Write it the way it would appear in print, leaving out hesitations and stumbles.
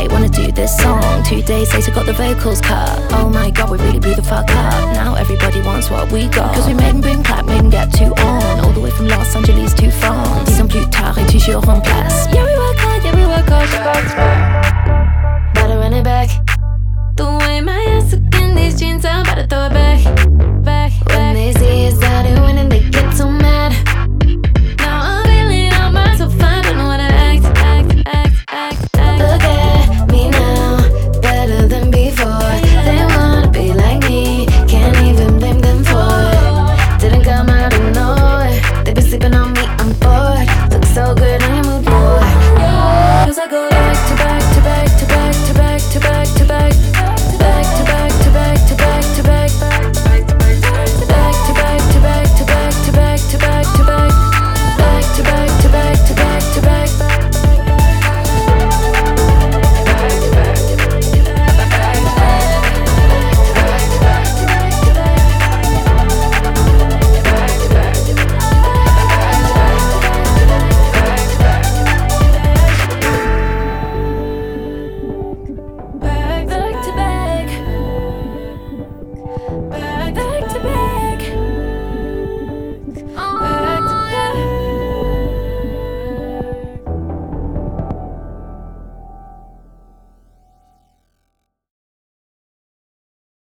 wanna do this song. 2 days later got the vocals cut. Oh my god, we really blew the fuck up. Now everybody wants what we got, cause we made them boom clap, made them get too on. All the way from Los Angeles to France. Ils ont plus tard et toujours en place. Yeah we work hard,